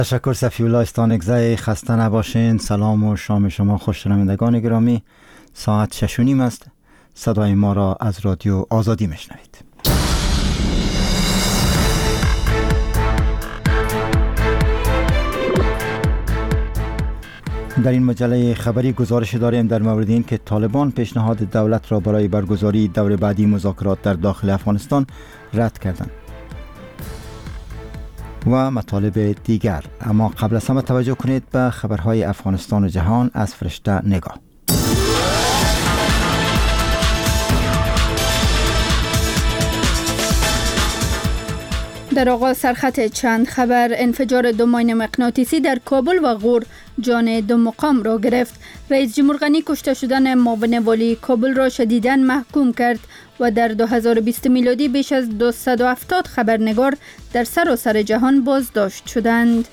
تشکر صفی‌الله استانکزی. خسته نباشین. سلام و شام شما خوش‌شنوندگان گرامی. ساعت 6:30 است. صدای ما را از رادیو آزادی میشنوید. در این مجله خبری گزارش داریم در مورد این که طالبان پیشنهاد دولت را برای برگزاری دور بعدی مذاکرات در داخل افغانستان رد کردند و مطالب دیگر. اما قبل از همه توجه کنید به خبرهای افغانستان و جهان از فرشته نگاه. در آغاز سرخط چند خبر: انفجار 2 ماین مغناطیسی در کابل و غور جان 2 مقام را گرفت. رئیس جمهور غنی کشته شدن معاون والی کابل را شدیداً محکوم کرد و در 2020 میلادی بیش از 270 خبرنگار در سراسر جهان بازداشت شدند.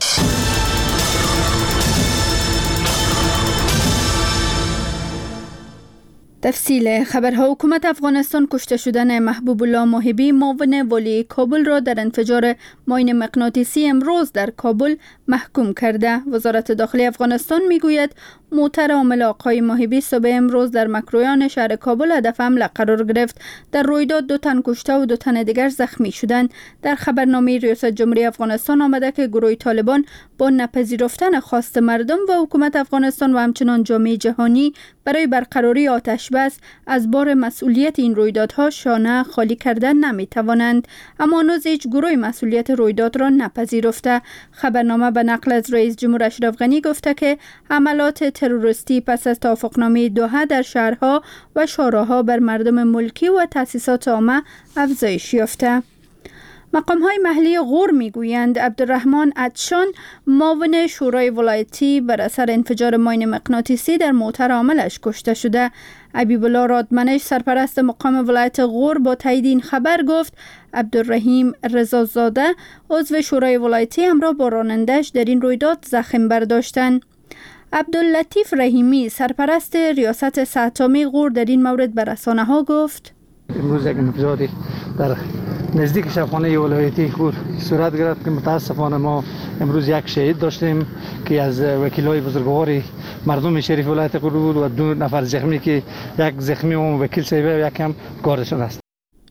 تفصیل خبرها: حکومت افغانستان کشته شدن محبوب الله موهبی معاون والی کابل را در انفجار ماین مغناطیسی امروز در کابل محکوم کرده. وزارت داخلی افغانستان میگوید موتر حامل آقای موهبی صبح امروز در مکرویان شهر کابل هدف حمله قرار گرفت. در رویداد 2 تن کشته و 2 تن دیگر زخمی شدند. در خبرنامه ریاست جمهوری افغانستان آمده که گروه طالبان با نپذیرفتن خواست مردم و حکومت افغانستان و همچنان جامعه جهانی برای برقراری آتش بس از بار مسئولیت این رویدادها شانه خالی کردن نمیتوانند، اما هنوز هیچ گروه مسئولیت رویداد را نپذیرفته. خبرنامه به نقل از رئیس جمهور اشرف غنی گفته که حملات تروریستی پس از توافقنامه دوحه در شهرها و شوراها بر مردم ملکی و تأسیسات عامه افزایش یافته. مقام‌های محلی غور میگویند عبدالرحمن عطشان معاون شورای ولایتی بر اثر انفجار ماین مغناطیسی در موتر حاملش کشته شده. حبیب الله رادمنش سرپرست مقام ولایت غور با تایید این خبر گفت عبدالرحیم رضازاده عضو شورای ولایتی همراه با رانندش در این رویداد زخم برداشتند. عبداللطیف رحیمی سرپرست ریاست صحت‌عامه غور در این مورد به رسانه‌ها گفت امروز یک انفجاری در نزدیک شبخانه ولایتی غور صورت گرفت که متاسفانه ما امروز یک شهید داشتیم که از وکیلای بزرگوار مردم شریف ولایت غور بود و 2 نفر زخمی که یک زخمی و وکیل صاحب یک هم کارشون است.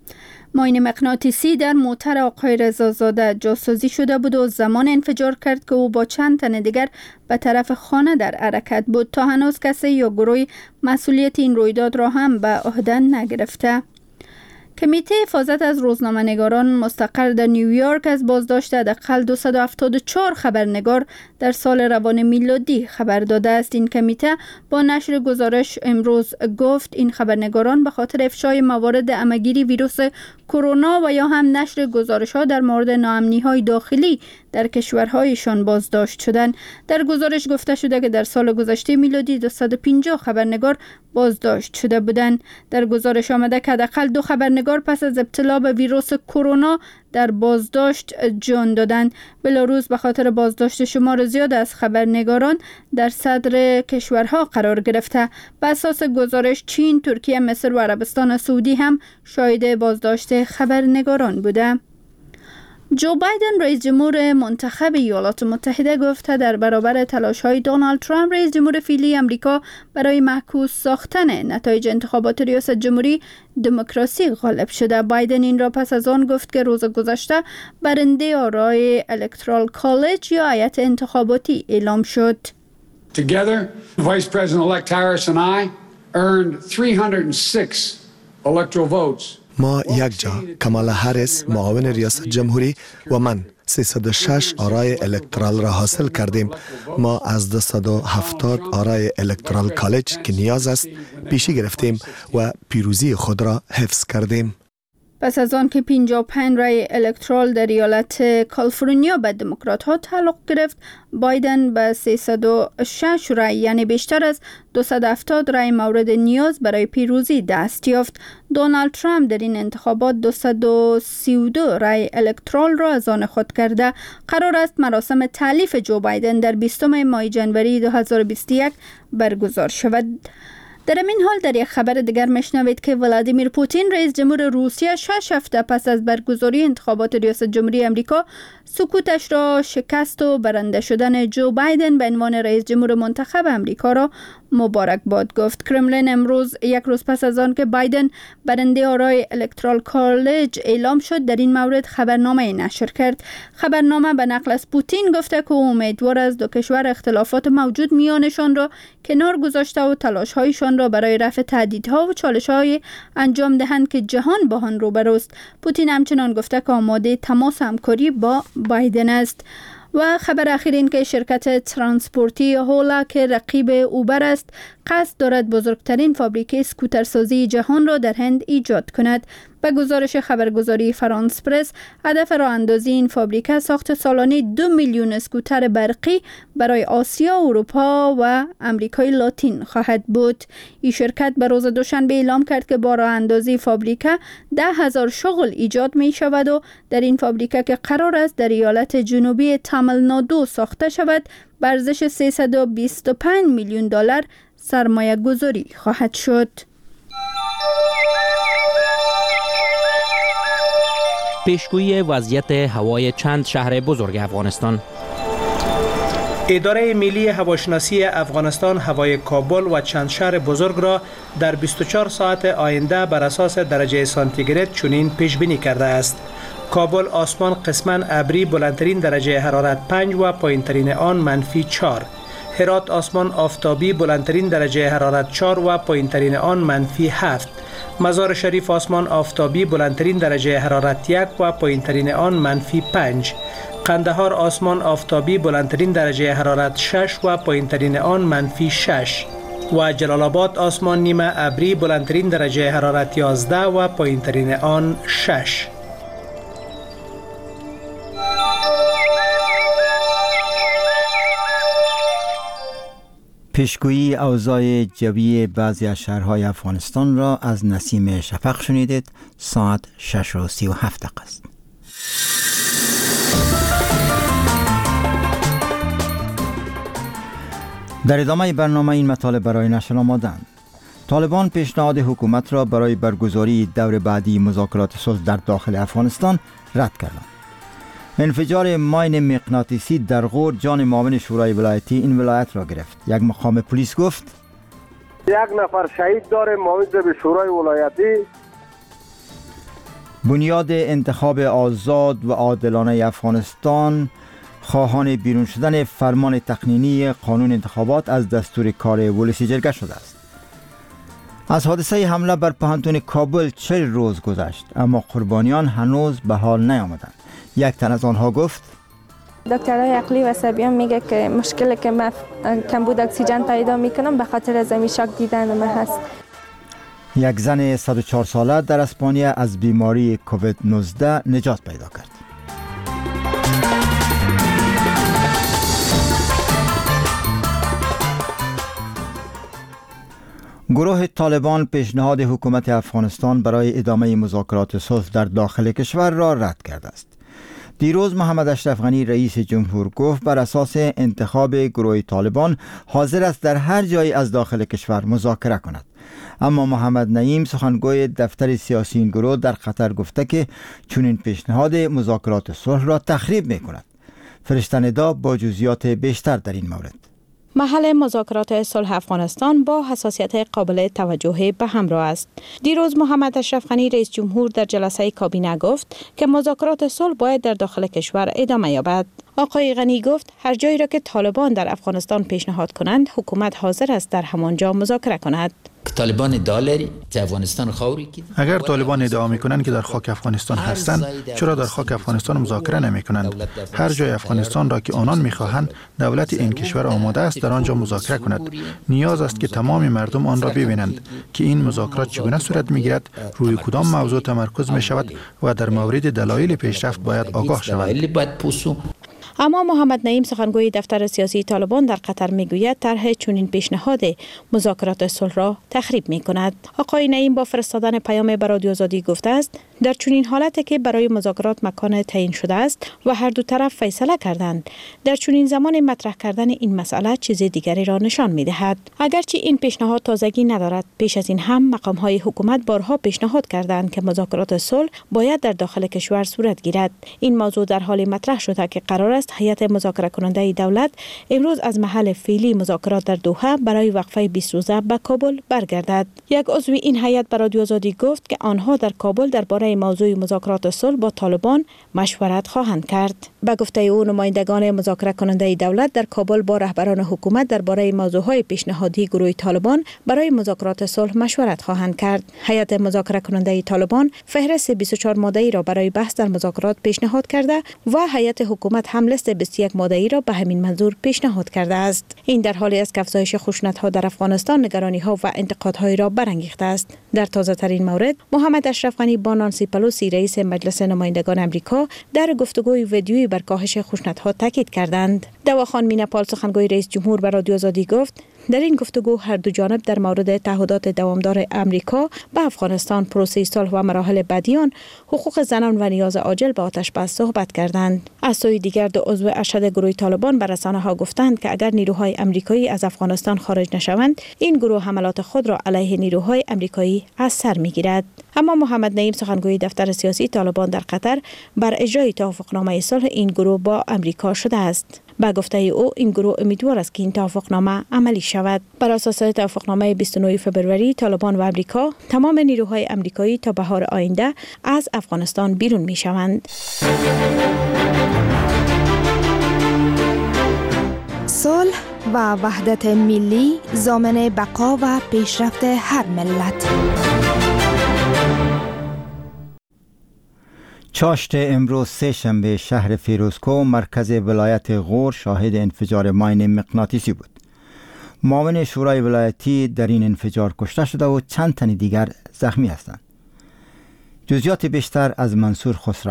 ماین مغناطیسی در موتر آقای رضازاده جاسازی شده بود و زمان انفجار کرد که او با چند تن دیگر به طرف خانه در حرکت بود. تا هنوز کسی یا گروه مسئولیت این رویداد را هم به عهده نگرفته. کمیته حفاظت از روزنامه‌نگاران مستقر در نیویورک از بازداشت حداقل 274 خبرنگار در سال روان میلادی خبر داده است. این کمیته با نشر گزارش امروز گفت این خبرنگاران به خاطر افشای موارد همه‌گیری ویروس کرونا و یا هم نشر گزارش‌ها در مورد ناامنی‌های داخلی در کشورهایشان بازداشت شدند. در گزارش گفته شده که در سال گذشته میلادی 250 خبرنگار بازداشت شده بودند. در گزارش آمده که حداقل 2 خبرنگار پس از ابتلا به ویروس کرونا در بازداشت جان دادند. بلاروس به خاطر بازداشت شمار زیاد از خبرنگاران در صدر کشورها قرار گرفته. به اساس گزارش چین، ترکیه، مصر و عربستان سعودی هم شاهد بازداشت خبرنگاران بوده. جو بایدن رئیس جمهور منتخب ایالات متحده گفته در برابر تلاش‌های دونالد ترامپ رئیس جمهور فعلی آمریکا برای معکوس ساختن نتایج انتخابات ریاست جمهوری دموکراسی غالب شده. بایدن این را پس از آن گفت که روز گذشته برنده آرای الکترال کالج یا هیئت انتخاباتی اعلام شد. Together, Vice President-elect Harris and I earned 306 electoral votes. ما یک جا، کامالا هریس معاون ریاست جمهوری و من 306 آرای الکترال را حاصل کردیم. ما از 270 آرای الکترال کالج که نیاز است پیشی گرفتیم و پیروزی خود را حفظ کردیم. پس از آن که 55 رای الکترال در ایالت کالیفرنیا به دموکرات ها تعلق گرفت، بایدن به 306 رای یعنی بیشتر از 270 رای مورد نیاز برای پیروزی دست یافت. دونالد ترامپ در این انتخابات 232 رای الکترال را از آن خود کرده. قرار است مراسم تألیف جو بایدن در 20 ماه ژانویه 2021 برگزار شود. در این حال در یک خبر دیگر میشنوید که ولادیمیر پوتین رئیس جمهور روسیه 6 هفته پس از برگزاری انتخابات ریاست جمهوری امریکا سکوتش را شکست و برنده شدن جو بایدن به عنوان رئیس جمهور منتخب امریکا را مبارکباد گفت. کرملین امروز یک روز پس از آن که بایدن برنده آرای الکترال کالج اعلام شد در این مورد خبرنامه نشر کرد. خبرنامه به نقل از پوتین گفته که امیدوار است دو کشور اختلافات موجود میانشان را کنار گذاشته و تلاش‌هایشان را برای رفع تهدیدها و چالش‌های انجام دهند که جهان با آن روبروست. پوتین همچنان گفته که آماده تماس همکاری با بایدن است. و خبر اخیر این که شرکت ترانسپورتی هولا که رقیب اوبر است قصد دارد بزرگترین فابریکه اسکوترسازی جهان را در هند ایجاد کند. به گزارش خبرگزاری فرانس پرس، هدف راه اندازی این فابریکه ساخت سالانه 2 میلیون اسکوتر برقی برای آسیا، اروپا و امریکای لاتین خواهد بود. این شرکت به روز دوشنبه اعلام کرد که با راه اندازی فابریکه 10,000 شغل ایجاد می شود و در این فابریکه که قرار است در ایالت جنوبی تامل نادو ساخته شود، به ارزش 325 میلیون دلار سرمایه گذاری خواهد شد. پیشگویی وضعیت هوای چند شهر بزرگ افغانستان. اداره ملی هواشناسی افغانستان هوای کابل و چند شهر بزرگ را در 24 ساعت آینده بر اساس درجه سانتیگراد چنین پیش بینی کرده است. کابل آسمان قسماً ابری، بلندترین درجه حرارت 5 و پایینترین آن -4. هرات آسمان آفتابی، بلندترین درجه حرارت 4 و پایینترین آن -7. مزار شریف آسمان آفتابی، بلندترین درجه حرارت 1 و پایینترین آن -5. قندهار آسمان آفتابی، بلندترین درجه حرارت 6 و پایینترین آن -6. و جلال آباد آسمان نیمه ابری، بلندترین درجه حرارت 11 و پایینترین آن 6. پیشگویی اوضاع جوی بعضی از شهرهای افغانستان را از نسیم شفق شنیدید. ساعت 6:37 است. در ادامه برنامه این مطالب برای نشر آمدند. طالبان پیشنهاد حکومت را برای برگزاری دور بعدی مذاکرات صلح در داخل افغانستان رد کردند. انفجار ماین مغناطیسی در غور جان معاون شورای ولایتی این ولایت را گرفت. یک مقام پلیس گفت 1 نفر شهید داره معاون به شورای ولایتی. بنیاد انتخاب آزاد و عادلانه افغانستان خواهان بیرون شدن فرمان تقنینی قانون انتخابات از دستور کار ولسی جرگه شده است. از حادثه حمله بر پوهنتون کابل 40 روز گذشت اما قربانیان هنوز به حال نیامدند. یک تن از آنها گفت دکترای عقلی و عصبی میگه که مشکلی که من کمبود اکسیژن پیدا میکنم به خاطر از شاک دیدن من هست. یک زن 104 ساله در اسپانیا از بیماری کووید 19 نجات پیدا کرد. گروه طالبان پیشنهاد حکومت افغانستان برای ادامه مذاکرات صلح در داخل کشور را رد کرده است. دیروز محمد اشرف غنی رئیس جمهور گفت بر اساس انتخاب گروه طالبان حاضر است در هر جایی از داخل کشور مذاکره کند. اما محمد نعیم سخنگوی دفتر سیاسی این گروه در قطر گفته که چنین پیشنهاد مذاکرات صلح را تخریب می کند. فرشته ندا با جزئیات بیشتر در این مورد. محل مذاکرات صلح افغانستان با حساسیت قابل توجه به همراه است. دیروز محمد اشرف غنی رئیس جمهور در جلسه کابینه گفت که مذاکرات صلح باید در داخل کشور ادامه یابد. آقای غنی گفت هر جایی را که طالبان در افغانستان پیشنهاد کنند حکومت حاضر است در همانجا مذاکره کند. طالبان دالری افغانستان خوری که اگر طالبان ادعا میکنند که در خاک افغانستان هستند چرا در خاک افغانستان مذاکره نمیکنند؟ هر جای افغانستان را که آنان میخواهند دولت این کشور آماده است در آنجا مذاکره کند. نیاز است که تمام مردم آن را ببینند که این مذاکرات چگونه صورت میگیرد، روی کدام موضوع تمرکز میشود و در مورد دلایل پیشرفت باید آگاه شوند. اما محمد نعیم سخنگوی دفتر سیاسی طالبان در قطر میگوید طرح چنین پیشنهاد مذاکرات صلح را تخریب میکند. آقای نعیم با فرستادن پیام به رادیو آزادی گفته است در چنین حالتی که برای مذاکرات مکان تعیین شده است و هر دو طرف فیصله کردند، در چنین زمان مطرح کردن این مسئله چیز دیگری را نشان می‌دهد. اگرچه این پیشنهاد تازگی ندارد، پیش از این هم مقام‌های حکومت بارها پیشنهاد کردند که مذاکرات صلح باید در داخل کشور صورت گیرد. این موضوع در حالی مطرح شده که قرار است هیئت مذاکره کننده دولت امروز از محل فعلی مذاکرات در دوحه برای وقفه 20 روزه به کابل برگردد. یک عضو این هیئت به رادیو آزادی گفت که آنها در کابل درباره موضوع مذاکرات صلح با طالبان مشورت خواهند کرد. به گفته او نمایندگان مذاکره کننده دولت در کابل با رهبران حکومت درباره موضوعهای پیشنهادی گروه طالبان برای مذاکرات صلح مشورت خواهند کرد. هیئت مذاکره کننده طالبان فهرست 24 ماده‌ای را برای بحث در مذاکرات پیشنهاد کرده و هیئت حکومت هم لیست 21 ماده‌ای را به همین منظور پیشنهاد کرده است. این در حالی است که افزایش خشونت‌ها در افغانستان نگرانی‌ها و انتقادهای را برانگیخته است. در تازه‌ترین مورد محمد اشرف غنی با نانسی پلوسی رئیس مجلس نمایندگان آمریکا در گفتگوی ویدیویی بر کاهش خشونت‌ها تاکید کردند. دواخان میناپال سخنگوی رئیس جمهور به رادیو آزادی گفت در این گفتگو هر دو جانب در مورد تعهدات دوامدار آمریکا به افغانستان، پروسه صلح و مراحل بعدی آن، حقوق زنان و نیاز عاجل به آتش بس صحبت کردند. از سوی دیگر دو عضو ارشد گروه طالبان به رسانه‌ها گفتند که اگر نیروهای آمریکایی از افغانستان خارج نشوند، این گروه حملات خود را علیه نیروهای آمریکایی از سر می‌گیرد. اما محمد نعیم سخنگوی دفتر سیاسی طالبان در قطر بر اجرای توافقنامه صلح این گروه با آمریکا شده است. با گفته او این گروه امیدوار است که این توافقنامه عملی شود. بر اساس توافقنامه 29 فبروری طالبان و آمریکا تمام نیروهای آمریکایی تا بهار آینده از افغانستان بیرون می شوند. صلح و وحدت ملی ضامن بقا و پیشرفت هر ملت. چاشت امروز سه شنبه شهر فیروزکوه مرکز ولایت غور شاهد انفجار ماین مغناطیسی بود. معاون شورای ولایتی در این انفجار کشته شده و چند تن دیگر زخمی هستند. جزئیات بیشتر از منصور خسرو.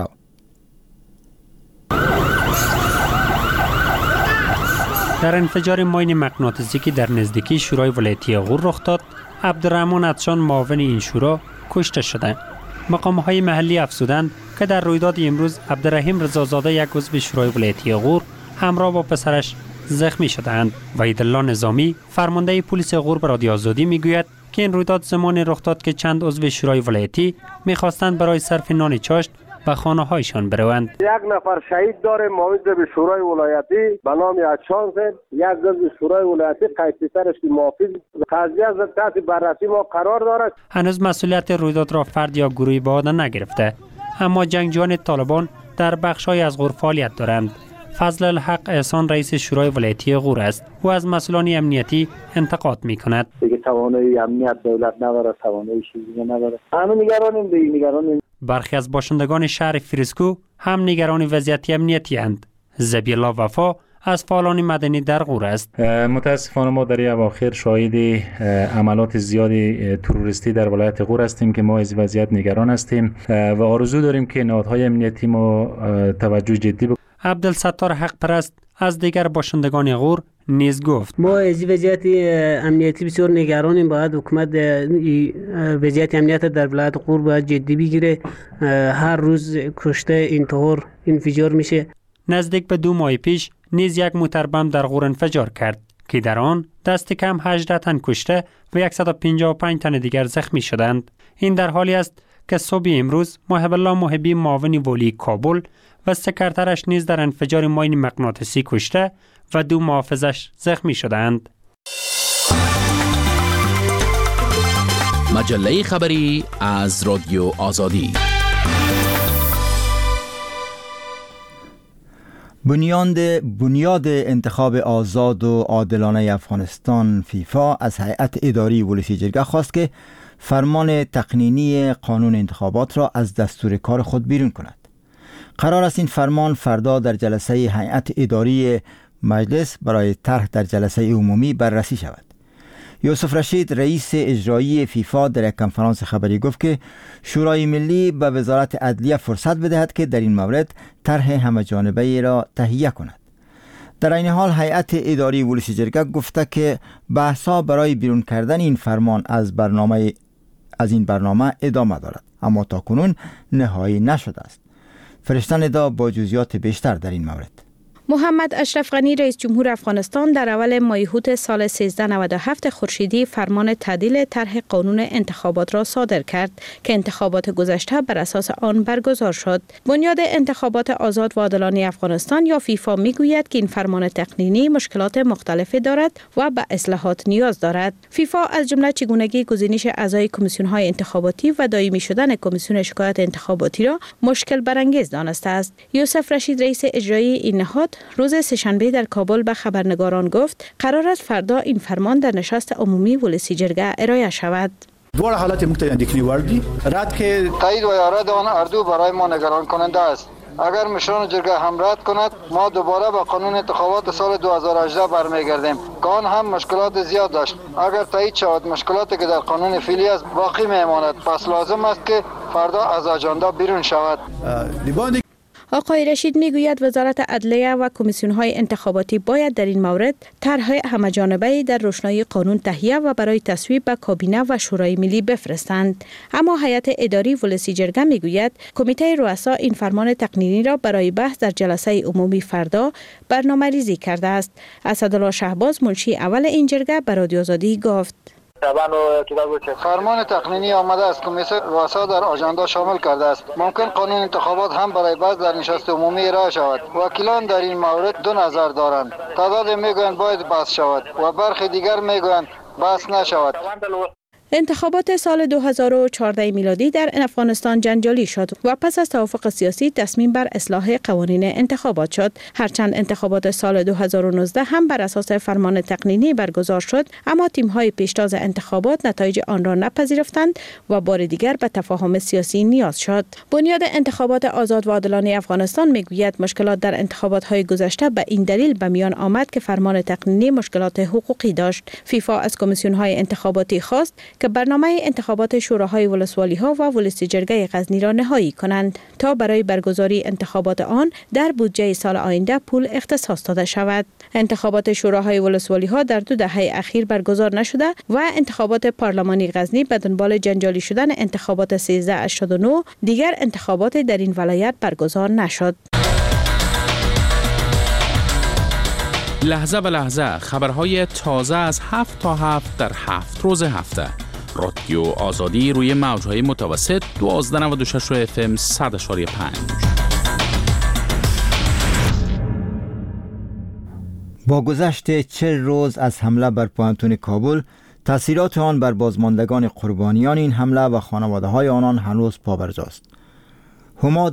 در انفجار ماین مغناطیسی که در نزدیکی شورای ولایتی غور رخ داد، عبدالرحمن عطشان معاون این شورا کشته شده. مقام‌های محلی افزودند که در رویداد امروز عبدالرحیم رضازاده یک عضو شورای ولایتی غور همراه با پسرش زخمی شدند. وحیدالله نظامی فرمانده پلیس غور به رادیو آزادی میگوید که این رویداد زمان رخ داد که چند عضو شورای ولایتی میخواستند برای صرف نان چاشت به خانه هایشان بروند. یک نفر شهید داره معاون به شورای ولایتی به نام عطشان صاحب، یک عضو شورای ولایتی قیصی‌ترش که محافظ قضیه از تحت بررسی ما قرار دارد. هنوز مسئولیت رویداد را فرد یا گروهی به عهده نگرفته، اما جنگجویان طالبان در بخش‌های از غور فعالیت دارند. فضل الحق احسان رئیس شورای ولایتی غور است. او از مسئولان امنیتی انتقاد می‌کند. دیگه توانایی امنیت دولت نداره، توانایی چیزی نداره. همه نگرانیم. برخی از باشندگان شهر فیروزکو هم نگران وضعیت امنیتی اند. زبی الله وفا از فعالان مدنی در غور است. متاسفانه ما در اواخر شاهد عملات زیادی تروریستی در ولایت غور هستیم که ما از وضعیت نگران هستیم و آرزو داریم که نهادهای امنیتی ما توجه جدی بکنند. عبدالستار حق پرست از دیگر باشندگان غور نیز گفت ما از وضعیت امنیتی بسیار نگرانیم. باید حکومت وضعیت امنیت در ولایت غور باید جدی بگیره. هر روز کشته، انتحار، انفجار میشه. نزدیک به 2 ماه پیش نیز یک موتر بم در غور انفجار کرد که در آن دست کم 18 تن کشته و 155 تن دیگر زخمی شدند. این در حالی است که صبح امروز محب الله محبی معاون ولی کابل و سکرترش نیز در انفجار ماین مغناطیسی کشته و 2 محافظش زخمی شدند. مجله خبری از رادیو آزادی. بنیاد انتخاب آزاد و عادلانه افغانستان فیفا از هیئت اداری ولسی جرگه خواست که فرمان تقنینی قانون انتخابات را از دستور کار خود بیرون کند. قرار است این فرمان فردا در جلسه هیئت اداری مجلس برای طرح در جلسه عمومی بررسی شود. یوسف رشید رئیس اجرایی فیفا در یک کنفرانس خبری گفت که شورای ملی به وزارت عدلیه فرصت بدهد که در این مورد طرح همه‌جانبه‌ای را تهیه کند. در این حال هیئت اداری ولسی جرگه گفته که بحث‌ها برای بیرون کردن این فرمان از این برنامه ادامه دارد، اما تاکنون نهایی نشده است. فرشته ندا با جزئیات بیشتر در این مورد. محمد اشرف غنی رئیس جمهور افغانستان در اول ماه اوت سال 1397 خورشیدی فرمان تعدیل طرح قانون انتخابات را صادر کرد که انتخابات گذشته بر اساس آن برگزار شد. بنیاد انتخابات آزاد و عادلانه افغانستان یا فیفا میگوید که این فرمان تقنینی مشکلات مختلفی دارد و به اصلاحات نیاز دارد. فیفا از جمله چگونگی گزینش اعضای کمیسیون‌های انتخاباتی و دائمی شدن کمیسیون شکایت انتخاباتی را مشکل برانگیز دانسته است. یوسف رشید رئیس اجرایی این نهاد روز سه‌شنبه در کابل به خبرنگاران گفت قرار است فردا این فرمان در نشست عمومی ولسی جرگه ارائه شود. دوار حالات مختلف اندیکنی وردی رد که تایید و یارد آن اردو برای ما نگران کننده است. اگر مشران جرگه هم رد کند ما دوباره به قانون انتخابات سال 2018 برمیگردیم که آن هم مشکلات زیاد داشت. اگر تایید شود مشکلاتی که در قانون فعلی است باقی میماند، پس لازم است که فردا از اجندا بیرون شود. آقای رشید میگوید وزارت عدلیه و کمیسیون‌های انتخاباتی باید در این مورد طرح همه‌جانبه‌ای در روشنایی قانون تهیه و برای تصویب به کابینه و شورای ملی بفرستند. اما هیئت اداری ولسی جرگه میگوید کمیته رؤسا این فرمان تقنینی را برای بحث در جلسه عمومی فردا برنامه‌ریزی کرده است. اسدالله شهباز منشی اول این جرگه به رادیو آزادی گفت فرمان تقنینی آمده است کمیته رؤسا در آژاندا شامل کرده است. ممکن قانون انتخابات هم برای بحث در نشست عمومی ارائه شود. وکیلان در این مورد دو نظر دارند. تعداد میگویند باید بحث شود و برخی دیگر میگویند بحث نشود. انتخابات سال 2014 میلادی در افغانستان جنجالی شد و پس از توافق سیاسی تصمیم بر اصلاح قوانین انتخابات شد. هرچند انتخابات سال 2019 هم بر اساس فرمان تقنینی برگزار شد، اما تیم‌های پیشتاز انتخابات نتایج آن را نپذیرفتند و بار دیگر به تفاهم سیاسی نیاز شد. بنیاد انتخابات آزاد و عادلانه افغانستان میگوید مشکلات در انتخابات‌های گذشته به این دلیل به میان آمد که فرمان تقنینی مشکلات حقوقی داشت. فیفا از کمیسیون‌های انتخاباتی خواست که برنامه انتخابات شوراهای ولسوالی‌ها و ولسی جرگه غزنی را نهایی کنند تا برای برگزاری انتخابات آن در بودجه سال آینده پول اختصاص داده شود. انتخابات شوراهای ولسوالی‌ها در 2 دهه اخیر برگزار نشده و انتخابات پارلمانی غزنی به دنبال جنجالی شدن انتخابات 1389 دیگر انتخابات در این ولایت برگزار نشد. لحظه به لحظه خبرهای تازه از 7 تا 7 در 7 روز هفته. رادیو آزادی روی موجهای متوسط 1296 FM 100.5. با گذشت 40 روز از حمله بر پوهنتون کابل، تاثیرات آن بر بازماندگان قربانیان این حمله و خانواده‌های آنان هنوز پابرجاست. هما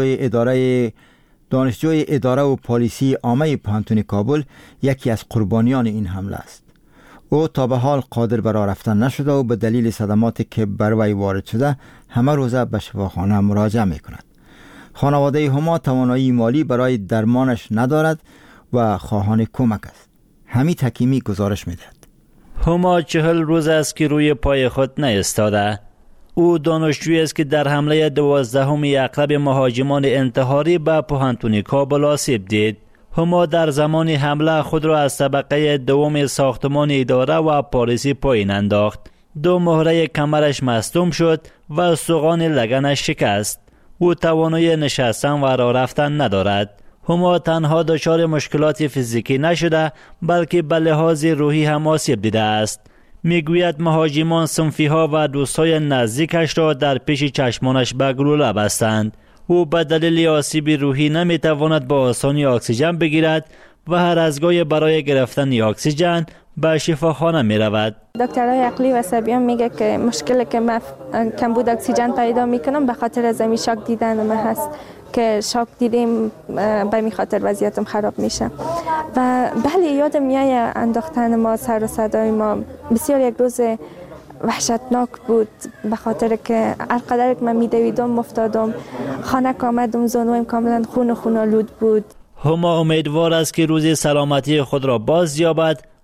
دانشجوی اداره و پالیسی عامه پوهنتون کابل یکی از قربانیان این حمله است. او تا به حال قادر بر راه رفتن نشده و به دلیل صدماتی که بر وی وارد شده همه روزه به شفاخانه مراجعه می کند. خانواده هما توانایی مالی برای درمانش ندارد و خواهان کمک است. حمید حکیمی گزارش می دهد. هما 40 روز است که روی پای خود نایستاده. او دانشجویی است که در حمله 12 اغلب مهاجمان انتحاری به پوهنتون کابل آسیب دید. هما در زمان حمله خود را از طبقه دوم ساختمان اداره و پالیسی پایین انداخت. 2 مهره کمرش مصدوم شد و استخوان لگنش شکست. او توانایی نشستن و راه رفتن ندارد. هما تنها دچار مشکلات فیزیکی نشده بلکه به لحاظ روحی هم آسیب دیده است. میگوید مهاجمان صنفی‌ها و دوستای نزدیکش را در پیش چشمانش به گلوله بستند. او به دلیل آسیب روحی نمیتواند با آسانی اکسیژن بگیرد و هر از گاهی برای گرفتن اکسیژن به شفاخانه می رود. دکترای عقلی و عصبی میگه که مشکلی که من کمبود اکسیژن پیدا میکنم به خاطر از این شاک دیدن من هست که شاک دیدیم به می خاطر وضعیتم خراب میشه. و بله یادم میاد انداختن ما سر و صدای ما بسیار یک روز وحشتناک بود به خاطر که هر قدر که من میدویدم افتادم. خانه که آمدم زانویم کاملا خون آلود بود. هما امیدوار است که روزی سلامتی خود را باز یابد،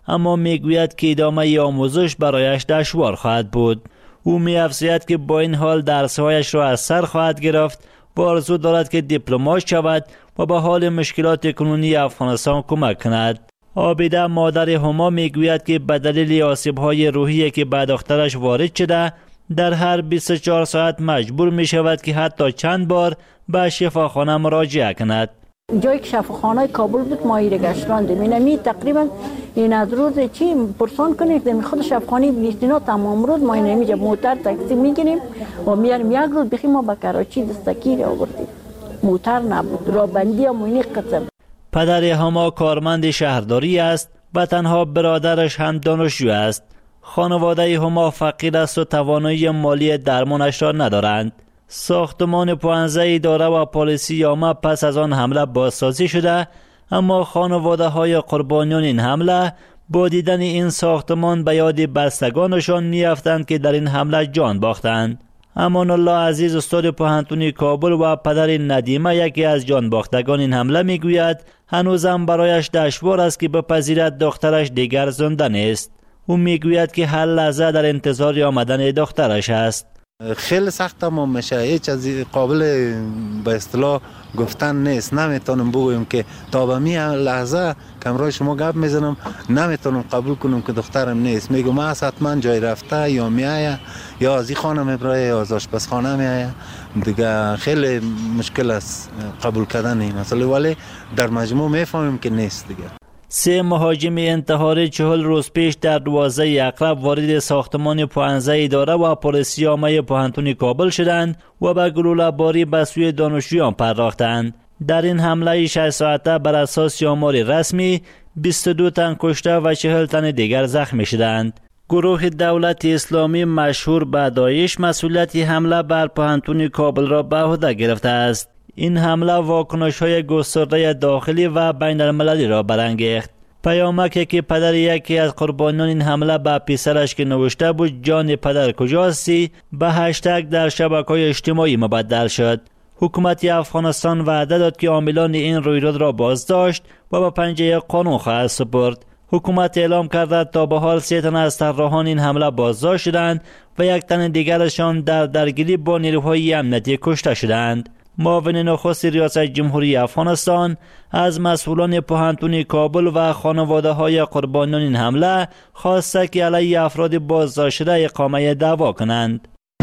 اما میگوید که ادامه آموزش برایش دشوار خواهد بود. او می‌افزاید که با این حال درس‌هایش را از سر خواهد گرفت و آرزو دارد که دیپلمات شود و به حال مشکلات کنونی افغانستان کمک کند. عابده مادر هما میگوید که به دلیل آسیب‌های روحی که به دخترش وارد شده در هر 24 ساعت مجبور می شود که حتی چند بار به شفاخانه مراجعه کند. جایی که شفاخانه کابل بود ما ایره گشتاندیم. اینمی تقریبا این از روز چی پرسان کنید خود شفاخانه بیستینا تمام روز ما اینمی موتر تاکسی میگیریم و میاریم. یک روز بخی ما به کراچی دستگیر آوردیم. موتر نبود، رابندی هم اینی قطع. پدر هما کارمند شهرداری است و تنها برادرش هم دانشجو است. خانواده هما فقیر است و توانایی مالی درمانش را ندارند. ساختمان 15 اداره و پلیسی یامه پس از آن حمله بازسازی شده، اما خانواده های قربانیان این حمله با دیدن این ساختمان به یاد بستگانشان میافتند که در این حمله جان باختند. امان الله عزیز استاد پوهنتون کابل و پدر ندیمه یکی از جان باختگان این حمله میگوید هنوزم برایش دشوار است که بپذیرد دخترش دیگر زنده نیست. او میگوید که هر لحظه در انتظار آمدن دخترش است. خیلی سخت ما میشه، هیچ از قابل به اصطلاح گفتن نیست. نمیتونم بگویم که تا به می لحظه کمرای شما گپ میزنم نمیتونم قبول کنم که دخترم نیست. میگم ما حتما جای رفته یا میایه یا از این خانه میبره یا از آشپزخانه میایه. دیگه خیلی مشکل است قبول کردن این مسئله، ولی در مجموع میفهمیم که نیست دیگه. 3 مهاجم انتحاری 40 روز پیش در 12 اقرب وارد ساختمان 15 اداره و پلیسی عامه پوهنتون کابل شدند و به گلوله باری به سوی دانشجویان پرداختند. در این حمله 6 ساعته بر اساس آمار رسمی 22 تن کشته و 40 تن دیگر زخمی شدند. گروه دولت اسلامی مشهور به داعش مسئولیت حمله بر پوهنتون کابل را به عهده گرفته است. این حمله واکنش‌های گسترده داخلی و بین المللی را برانگیخت. پیامکی که پدر یکی از قربانیان این حمله به پسرش که نوشته بود جان پدر کجاستی به هشتگ در شبکه‌های اجتماعی مبدل شد. حکومت افغانستان وعده داد که عاملان این رویداد را بازداشت و به پنجه قانون خواهد سپرد. حکومت اعلام کرده تا به حال 3 تن از طراحان این حمله بازداشت شدند و 1 تن دیگرشان در درگیری با نیروهای امنیتی کشته شدند. معاون نخست ریاست جمهوری افغانستان از مسئولان پوهنتون کابل و خانواده های قربانیان این حمله خواسته که علیه افراد بازداشت شده اقامه دعوا کنند.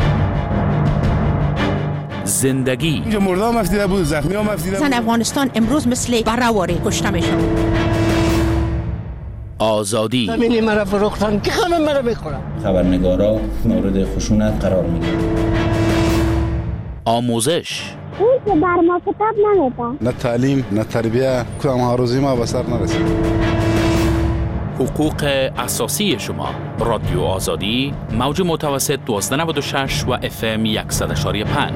زندگی اینجا مردا مفتیده بود، زخمی ها مفتیده بود. زن افغانستان امروز مثل برهواری کشته میشن. آزادی زمینی مرا فروختن که خانم مرا میخورم. خبرنگارا مورد خشونت قرار میگیرن. آموزش اون که بر ما کتاب نمیده. نه تعلیم نه تربیه، کدام آرزوی ما به سر نرسید. حقوق اساسی شما. رادیو آزادی موج متوسط 1296 و FM 100.5.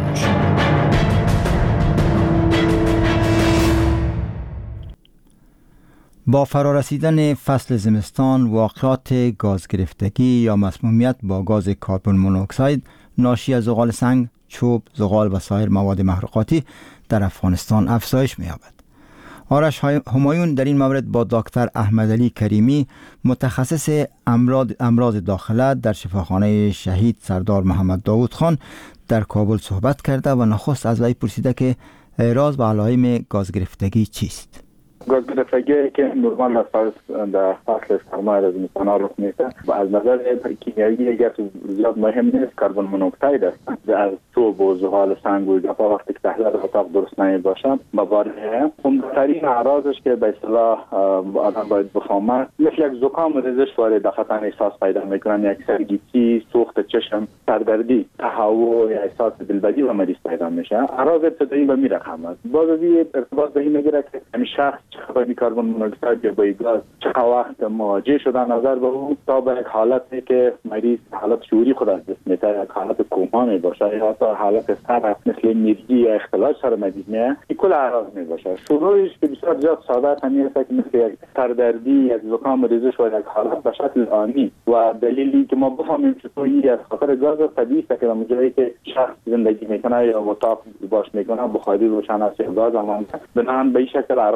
با فرارسیدن فصل زمستان واقعات گاز گرفتگی یا مسمومیت با گاز کربن مونوکساید ناشی از زغال سنگ، چوب، زغال و سایر مواد محروقاتی در افغانستان افزایش می‌یابد. آرش همایون در این مورد با دکتر احمدعلی کریمی متخصص امراض داخله در شفاخانه شهید سردار محمد داود خان در کابل صحبت کرده و نخست از وی پرسیده که راز و علائم گاز گرفتگی چیست؟ گاز گرفتگی که نورمال در فصل سرما زمستان رخ میده و از نظر کیمیایی دیگر زیاد مهم نیست، کربن مونوکساید است. از چوب و زغال سنگ و گپا وقتی که تحلیل اتاق درست نمیباشد مبارزه عمده‌ترین اعراضش که به اصطلاح آدم باید بفهمه مثل یک زکام و ریزش وارد داخل احساس پیدا میکنن، یک سرگیجی، سوخت چشم، سردردی، تهوع یا احساس دلبدی و مریض پیدا میشه. اعراض ابتدایی به این رقم است. باز ارتباط به این میگیره که همین شخص چقدر کربن مونوکساید یا با گاز چقدر وقت مواجه شده نظر به اون تا به یک حالتی که مریض حالت شعوری خود از دست میده، یک حالت کوما میباشه یا تا حالت سر مثل میرگی یا اختلال سر مریض میه، این کل اعراض میباشه. شروعش که بسیار زیاد ساده است، همین است که مثل یک سردردی، یک زکام ریزش و یک حالت به شکل آنی و دلیلی که ما بفهمیم چطور این از خاطر گاز طبیعی است که در جایی که شخص زندگی میکنه یا اتاق باش میکنه بخاری روشن است یا گاز هم بنابراین به این شکل اعراض شروع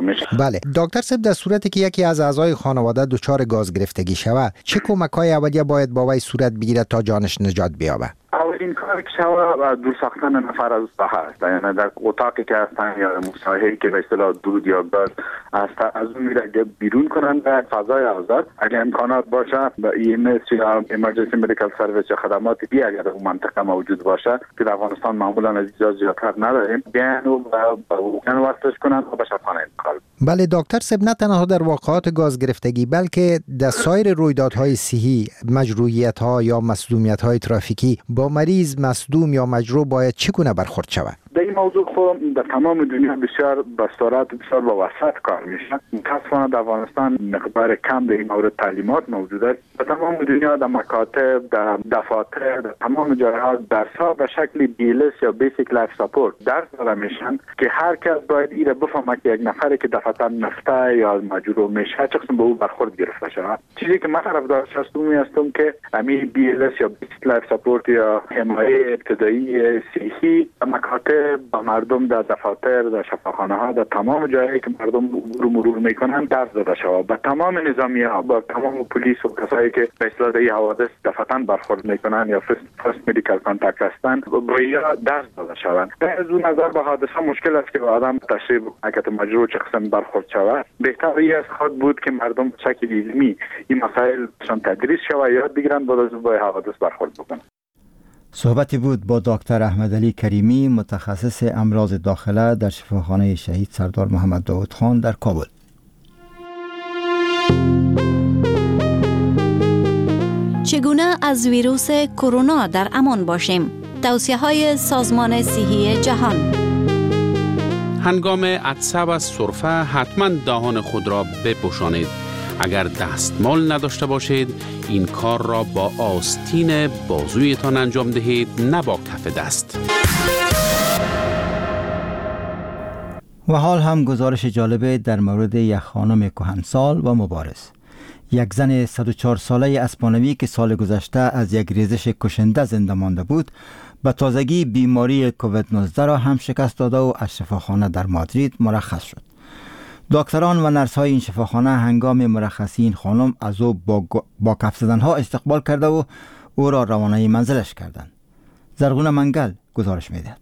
میشه. بله دکتر صاحب، در صورتی که یکی از اعضای خانواده دچار گاز گرفتگی شود، چه کمک‌های اولیه باید با وی صورت بگیرد تا جانش نجات بیابد؟ اولین کار که شود دور ساختن نفر از ساحه است، یعنی در اتاقی که هستن یا مساحتی که به اصطلاح دود یا گاز است از اون میره بیرون کنند در فضای آزاد. اگر امکانات باشه به EMS یا Emergency Medical Service یا خدمات دیگه اگر در اون منطقه موجود باشه که در افغانستان معمولا از اینجا زیادتر نداریم، بیان و وصلش کنند و به شفاخانه انتقال. بله دکتر صاحب، نه تنها در واقعات گاز گرفتگی بلکه در سایر رویدادهای صحی، مجروحیت‌ها یا مصدومیت‌های ترافیکی با مریض مصدوم یا مجروح باید چگونه برخورد شود؟ در این موضوع خود در تمام دنیا بسیار بستارات بسیار با وسط کار میشه. متاسفانه در افغانستان مقدار کم در این مورد تعلیمات موجود است. در تمام دنیا در مکاتب، در دفاتر، در تمام جاها درس‌ها به شکل BLS یا بیسیک لایف ساپورت درس داده میشن که هر کس باید ایره بفهمه که یک نفری که دفعتا نفته یا مجروح میشه چه قسم به او برخورد گرفته شود. چیزی که من طرفدارش هستم که همین BLS یا بیسیک لایف ساپورت یا حمایت ابتدایی صحی مکاتب با مردم در دفاتر، در شفاخانه ها، در تمام جایی که مردم مرور میکنن درس داده شود. با تمام نظامی‌ها، با تمام پلیس و کسایی که به اصطلاح در حوادث دفعتاً برخورد میکنن یا فرست مدیکال کانتاکت هستن باید درس داده شود. از اون نظر با حادثه مشکل است که آدم تشریح حرکت مجروح چه قسم برخورد شود. بهتری از خود بود که مردم به شکل علمی این مسائل شان تدریس شود، یاد بگیرن بعد از با حوادث برخورد بکنن. صحبتی بود با دکتر احمدعلی کریمی، متخصص امراض داخله در شفاخانه شهید سردار محمد داود خان در کابل. چگونه از ویروس کرونا در امان باشیم؟ توصیه‌های سازمان صحی جهان. هنگام عطسه و سرفه حتما دهان خود را بپوشانید. اگر دستمال نداشته باشید این کار را با آستین بازویتان انجام دهید، نه با کف دست. و حال هم گزارش جالبه در مورد یک خانم کهنسال و مبارز. یک زن 104 ساله اسپانوی که سال گذشته از یک ریزش کشنده زنده مانده بود، به تازگی بیماری کووید 19 را هم شکست داده و از شفاخانه در مادرید مرخص شد. دکتران و نرس‌های این شفاخانه هنگام مرخصی این خانم از او با کف زدن‌ها استقبال کرده و او را روانه منزلش کردند. زرغون منگل گزارش می‌دهد.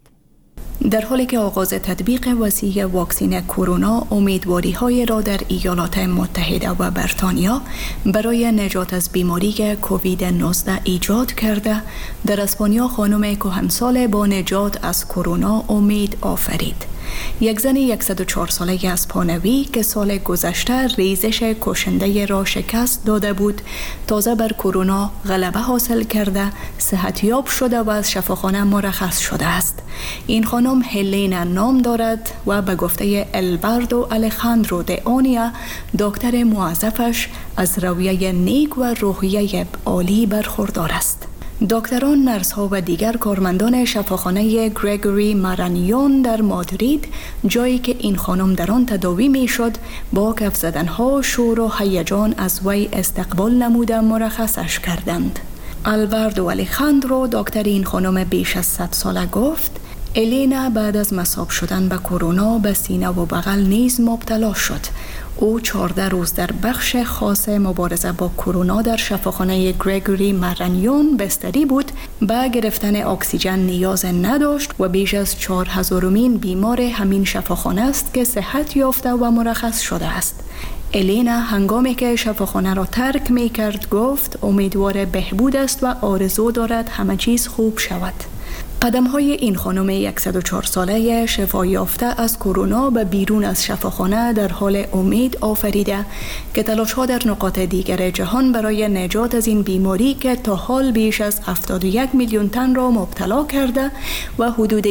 در حالی که آغاز تطبیق وسیع واکسن کرونا امیدواری‌های را در ایالات متحده و بریتانیا برای نجات از بیماری کووید 19 ایجاد کرده، در اسپانیا خانم کهنسال با نجات از کرونا امید آفرید. یک زن 104 ساله اسپانوی که سال گذشته ریزش کشنده را شکست داده بود، تازه بر کرونا غلبه حاصل کرده صحتیاب شده و از شفاخانه مرخص شده است. این خانم هلینا نام دارد و به گفته البردو الخاندرو د آنیا، دکتر موظفش از رویه نیک و روحیه عالی برخوردار است. دکتران، نرس‌ها و دیگر کارمندان شفاخانه گریگوری مارانیون در مادرید، جایی که این خانم در آن تداوی می‌شد، با کف زدن‌ها، شور و هیجان از وی استقبال نموده مرخصش کردند. البردو الخاندرو، دکتر این خانم بیش از 100 ساله، گفت الینا بعد از مصاب شدن به کرونا به سینه و بغل نیز مبتلا شد. او 14 روز در بخش خاص مبارزه با کرونا در شفاخانه گریگوری مارانیون بستری بود. به گرفتن اکسیژن نیاز نداشت و بیش از 4000مین بیمار همین شفاخانه است که صحت یافته و مرخص شده است. الینا هنگامی که شفاخانه را ترک می کرد گفت امیدوار بهبود است و آرزو دارد همه چیز خوب شود. قدم‌های این خانم 104 ساله شفا یافته از کرونا به بیرون از شفاخانه در حال امید آفریده که تلاش‌ها در نقاط دیگر جهان برای نجات از این بیماری که تا حال بیش از 71 میلیون تن را مبتلا کرده و حدود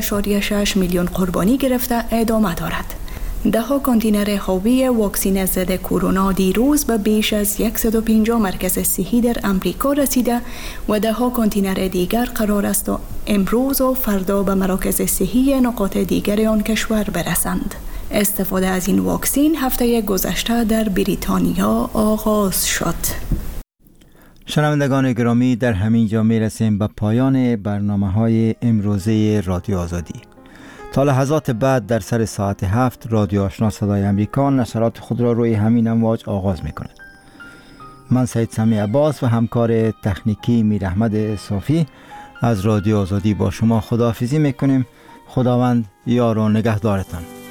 1.6 میلیون قربانی گرفته ادامه دارد. 10 کانتینر حاوی واکسن ضد کرونا دیروز به بیش از 150 مرکز صحی در امریکا رسیده و 10 کانتینر دیگر قرار است و امروز و فردا به مراکز صحی نقاط دیگر آن کشور برسند. استفاده از این واکسن هفته گذشته در بریتانیا آغاز شد. شنوندگان گرامی، در همین جا میرسیم به پایان برنامه‌های امروزه رادیو آزادی. تا لحظات بعد در سر ساعت 7 رادیو آشنا صدای امریکا نشرات خود را روی همین امواج آغاز می کند. من سید سمی عباس و همکار تکنیکی میر احمد صافی از رادیو آزادی با شما خداحافظی میکنیم. خداوند یار و نگهدارتان.